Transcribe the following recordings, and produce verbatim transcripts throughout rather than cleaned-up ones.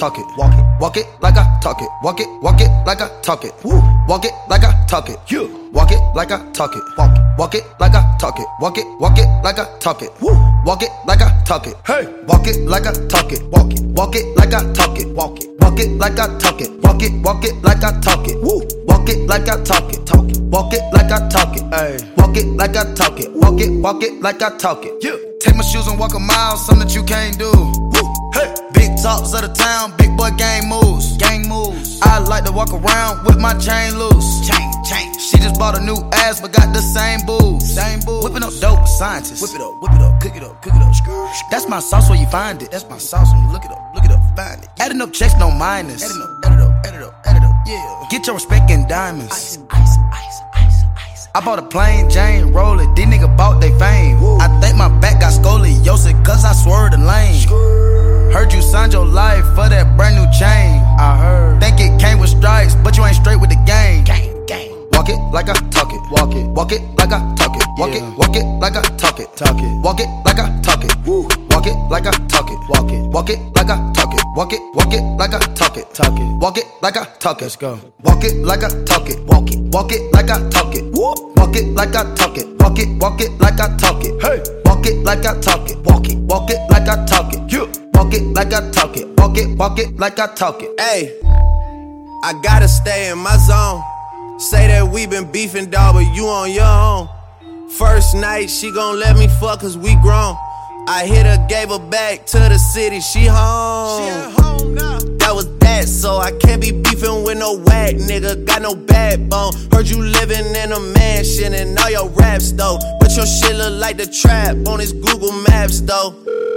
talk it. Walk it, walk it like I talk it. Walk it, walk it like I talk it. Woo. Walk it like I talk it. Yeah. Walk it like I talk it. Walk it, walk it like I talk it. Walk it, walk it like I talk it. Woo. Walk it like I talk it. Hey. Walk it like I talk it. Walk it, walk it like I talk it. Walk it, walk it like I talk it. Walk it, walk it like I talk it. Woo. Walk it like I talk it. Talk it. Walk it like I talk it. Ay. Walk it like I talk it. Walk it, walk it like I talk it. Yeah. Take my shoes and walk a mile, something that you can't do. Woo. Hey. Big talks of the town, big boy gang moves. Gang moves. I like to walk around with my chain loose. Chain, chain. She just bought a new ass, but got the same boobs. Same boobs. Whipping up dope, scientists. Whip it up, whip it up, cook it up, cook it up. That's my sauce where you find it. That's my sauce when you look it up, look it up, find it. Adding up checks, no minus. Adding up, add it up, add it up, add it up, yeah. Get your respect in diamonds. Ice, ice, ice, ice, ice. I bought a plain Jane, roll it. These niggas bought they fame. Woo. I think my back got scoliosis, cause I swerved the lane. Skrr. Heard you signed your life for that brand new chain. I heard. Think it came with stripes, but you ain't straight with the game. Gang, gang. Walk it like I talk it. Walk it. Walk it like I talk it. Walk yeah. it. Walk it like I talk it. Talk it. Walk it like I talk it. Woo. Walk it like I talk it. Walk it. Walk it like I talk it. Walk it. Walk it like I talk it. Talk it. Walk it like I talk it. Let's go. Walk it like I talk it. Walk it. Walk it like I talk it. Woo. Walk it like I talk it. Walk it. Walk it like I talk it. Hey. Walk it like I talk it. Walk it. Walk it like I talk it. Yeah. Walk it like I talk it. Walk it. Walk it like I talk it. Hey. I gotta stay in my zone. Say that we been beefing, dawg, but you on your own. First night, she gon' let me fuck cause we grown. I hit her, gave her back to the city, she home. She at home now. That was that, so I can't be beefing with no whack nigga, got no backbone. Heard you living in a mansion and all your raps though, but your shit look like the trap on his Google Maps though.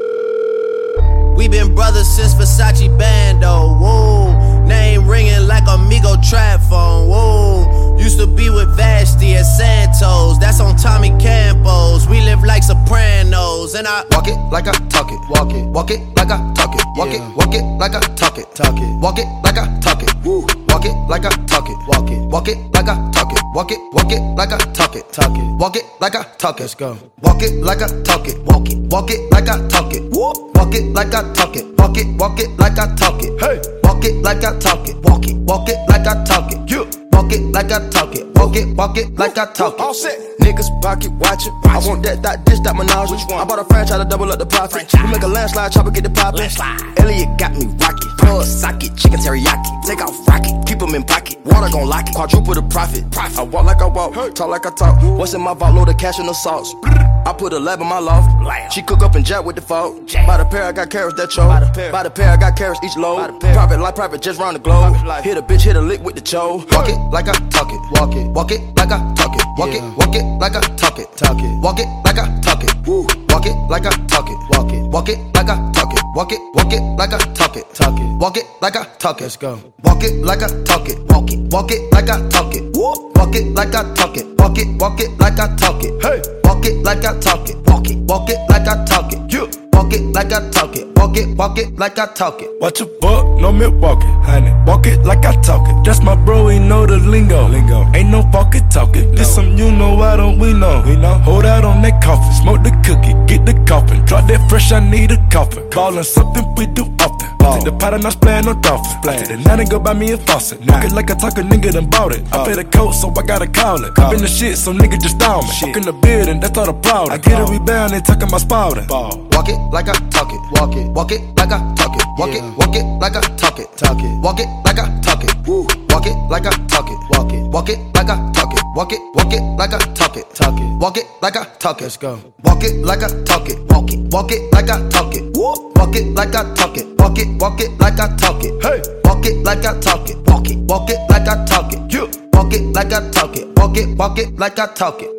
We been brothers since Versace Bando, whoa. Name ringing like Amigo trap phone, whoa. Used to be with Vashti at Santos, that's on Tommy Campos. We live like Sopranos, and I walk it like I talk it. Walk it, walk it like I talk it. Walk yeah. it, walk it like I talk it. Talk it, walk it like I talk it. Woo. Walk it like I talk it. Walk it, walk it like I talk it. Walk it, walk it like I talk it. Talk it, walk it like I talk it. Let's go. Walk it like I talk it. Walk it, walk it like I talk it. Woo. Walk it like I talk it. Walk it, walk it like I talk it. Hey. Walk it like I talk it. Walk it, walk it like I talk it. Yeah. Walk it like I talk it. Walk it, walk it like I talk it. All set. Niggas pocket watching. I want that, that, this, that menage. Which one? I bought a franchise to double up the profit. We make a landslide, chopper get the poppin'. Elliot got me rocket. Plug socket, chicken teriyaki. Take off rocket, keep them in pocket. Water gon' lock it. Quadruple the profit. profit. I walk like I walk, talk like I talk. What's in my vault? Load of cash and the sauce. I put a lab in my loft. She cook up and jack with the fault. By the pair, I got carrots that chose. By the pair, By the pair I got carrots each load. Private life, private just round the globe. Hit a bitch, hit a lick with the cho. Walk it like I talk it. Walk it, walk it like I talk it. Walk yeah. it, walk it like I talk it. Talk it, walk it like I talk it. Woo. Walk it like I talk it. Walk it, walk it like I talk it. Walk it, walk it like I talk it. Talk it, walk it like I talk it. Let's go. Walk it like I talk it. Walk it, walk it like I talk it. Woo. Walk it like I talk it. Walk it, walk it like I talk it. Hey. Walk it like I talk it. Walk it, walk it like I talk it. Yeah. Walk it like I talk it. Walk it, walk it like I talk it. Watch a buck, no milk walking, honey. Walk it like I talk it. That's my bro, he know the lingo. Lingo. Ain't no fucking talking. No. This some you know, why don't we know? We know. Hold out on that coffin, smoke the cookie, get the coffin. Drop that fresh, I need a coffin. Ballin' something we do often. Ball. Take the pot and I splayin' no dolphin. Take the nine and go buy me a faucet. Walk it like I talk a nigga done bought it. I pay the coat, so I gotta call it. I've been the shit, so nigga just down me. Walk in the building, that's all the problem. I get a rebound, they talking about spouting. Walk it like I talk it. Walk it, walk it like I talk it. Walk yeah. it, walk it like I talk it. Talk it, walk it like I talk it. Woo. Walk it like I talk it. Walk it, walk it like I talk it. Walk it, walk it like I talk it. Talk it, walk it like I talk it. Let's go. Walk it like I talk it. Walk it, walk it like I talk it. Woo. Walk it like I talk it. Walk it, walk it like I talk it. Hey. Walk it like I talk it. Walk it, walk it like I talk it. Yeah. Walk it like I talk it. Walk it, walk it like I talk it.